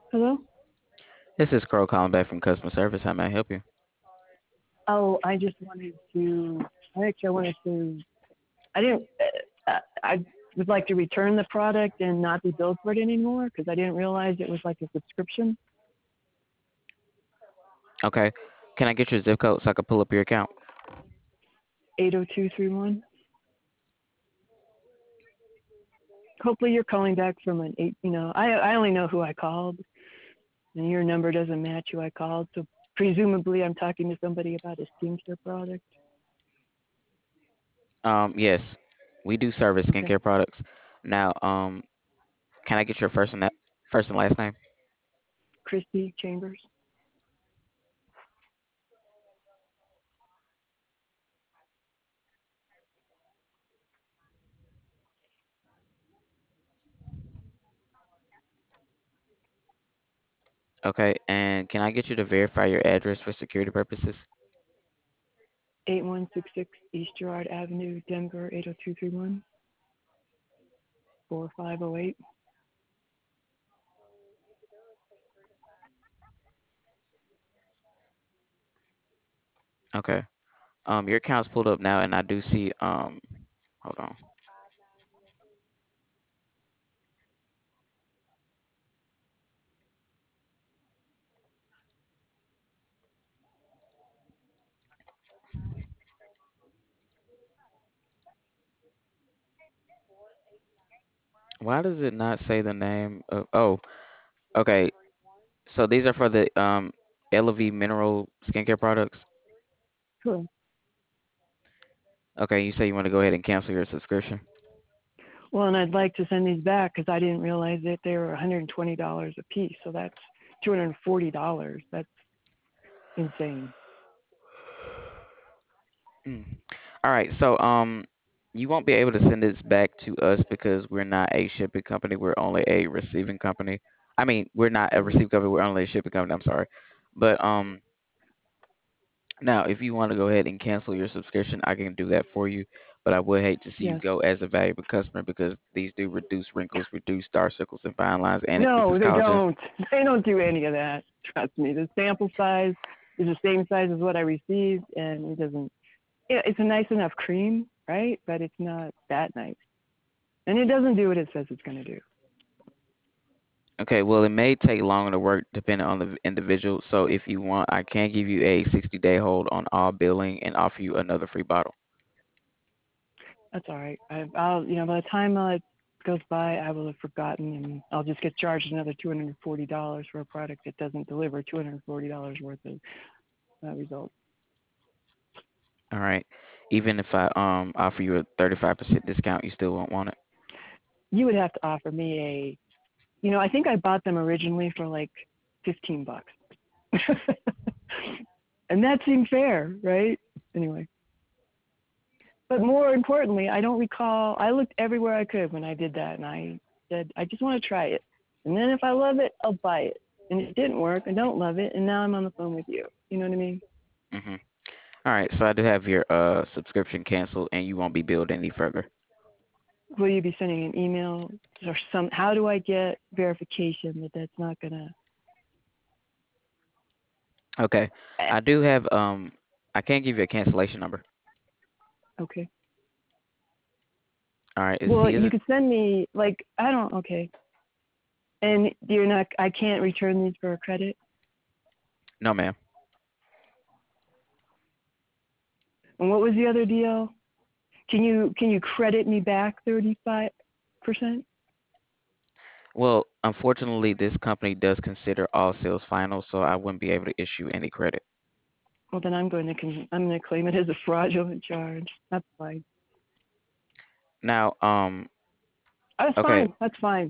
Hello? This is Crow calling back from customer service. How may I help you? Oh, I just wanted to, I wanted to, I didn't, I would like to return the product and not be billed for it anymore because I didn't realize it was like a subscription. Okay. Can I get your zip code so I can pull up your account? 80231. Hopefully you're calling back from an eight, I only know who I called and your number doesn't match who I called. So presumably I'm talking to somebody about a skincare product. Yes, we do service Okay. skincare products. Now, can I get your first and last name? Christy Chambers. Okay. And can I get you to verify your address for security purposes? 8166 East Girard Avenue, Denver, 80231, 4508. Okay. Your account's pulled up now, and I do see. Hold on. Why does it not say the name of? Oh, okay. So these are for the LV Mineral skincare products. Cool. Okay. You say you want to go ahead and cancel your subscription. Well, and I'd like to send these back because I didn't realize that they were $120 a piece. So that's $240. That's insane. Mm. All right. So you won't be able to send this back to us because we're not a shipping company. We're only a receiving company. I mean, we're not a Mhm. receiving company. We're only a shipping company. I'm sorry. But now if you want to go ahead and cancel your subscription, I can do that for you. But I would hate to see you Yes. go as a valuable customer because these do reduce wrinkles, reduce dark circles and fine lines, and No, increases they collagen. don't. They don't do any of that. Trust me. The sample size is the same size as what I received, and it doesn't. It's a nice enough cream, right? But it's not that nice, and it doesn't do what it says it's going to do. Okay, well, it may take longer to work depending on the individual. So if you want, I can give you a 60-day hold on all billing and offer you another free bottle. That's all right. By the time it goes by, I will have forgotten, and I'll just get charged another $240 for a product that doesn't deliver $240 worth of results. All right. Even if I offer you a 35% discount, you still won't want it. You would have to offer me I think I bought them originally for like $15, and that seemed fair, right? Anyway, but more importantly, I don't recall. I looked everywhere I could when I did that, and I said I just want to try it, and then if I love it, I'll buy it. And it didn't work. I don't love it, and now I'm on the phone with you. You know what I mean? Hmm. All right. So I do have your subscription canceled, and you won't be billed any further. Will you be sending an email or some? How do I get verification that that's not gonna? Okay. eh, I do have I can't give you a cancellation number. Okay. All right. It's Well, C you isn't could send me like I don't. Okay. And you're not. I can't return these for a credit. no, ma'am. And what was the other deal? Can you credit me back 35%? Well, unfortunately, this company does consider all sales final, so I wouldn't be able to issue any credit. Well, then I'm going to claim it as a fraudulent charge. That's fine. Now, That's okay, fine. That's fine.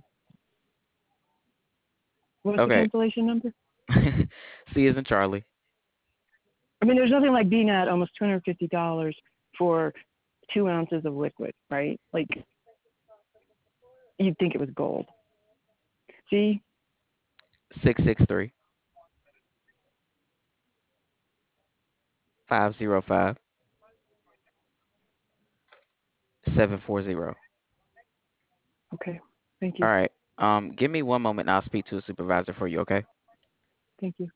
What's the okay. cancellation number? C isn't Charlie. I mean, there's nothing like being at almost $250 for 2 ounces of liquid, right? Like you'd think it was gold. See, 663 505 740. okay, thank All you. right. Give me one moment and I'll speak to a supervisor for you, okay? Thank you.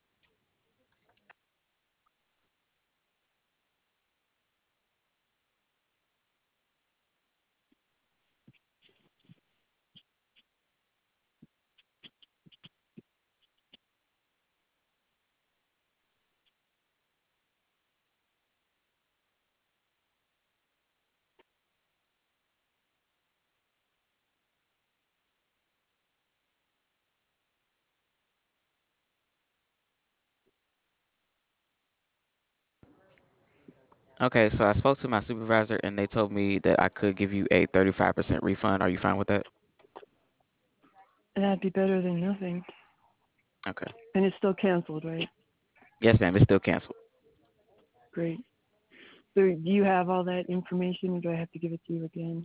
Okay, so I spoke to my supervisor and they told me that I could give you a 35% refund. Are you fine with that? That'd be better than nothing. Okay. And it's still canceled, right? Yes, ma'am. It's still canceled. Great. So do you have all that information, or do I have to give it to you again?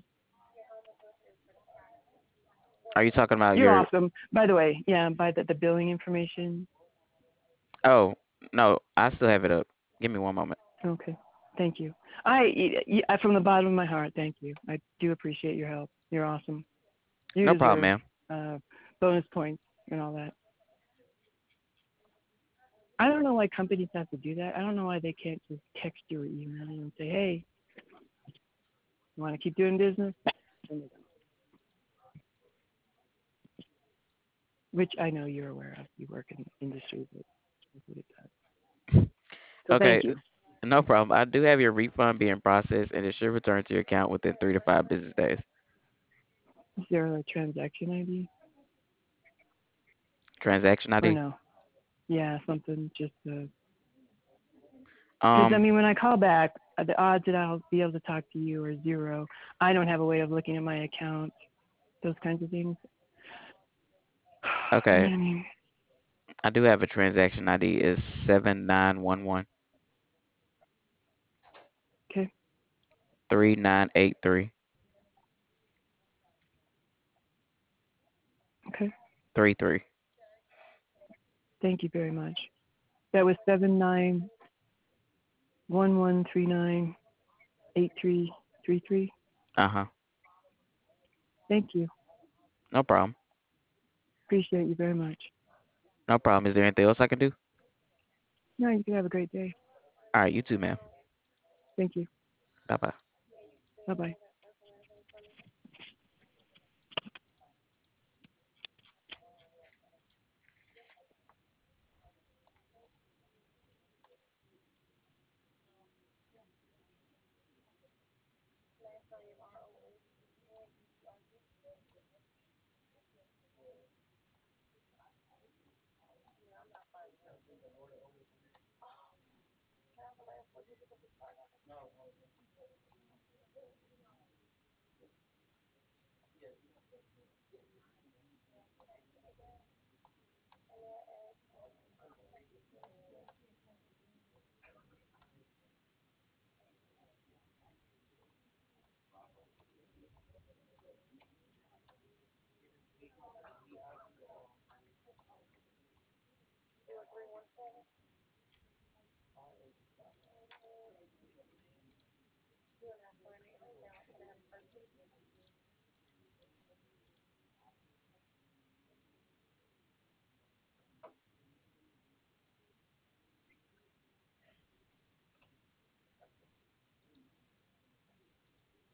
Are you talking about You're your? awesome. By the way, yeah, by the billing information. Oh, no, I still have it up. Give me one moment. Okay. Thank you. From the bottom of my heart, thank you. I do appreciate your help. You're awesome. You No problem, deserve ma'am. bonus points and all that. I don't know why companies have to do that. I don't know why they can't just text you or email you and say, hey, you want to keep doing business? Which I know you're aware of. You work in the industry that that's what it does. So Okay, thank you. no problem. I do have your refund being processed and it should return to your account within 3 to 5 business days. Is there a transaction ID Transaction or ID. no? Yeah, something just because I Um, mean, when I call back, the odds that I'll be able to talk to you are zero. I don't have a way of looking at my account, those kinds of things. You know okay. what I mean? I do have a transaction ID is 7911 Okay, 3983 okay. 33. Thank you very much. That was 7911398333. Uh-huh. Thank you. No problem. Appreciate you very much. No problem. Is there anything else I can do? No, you can have a great day. All right, you too, ma'am. Thank you. Bye bye. Bye bye.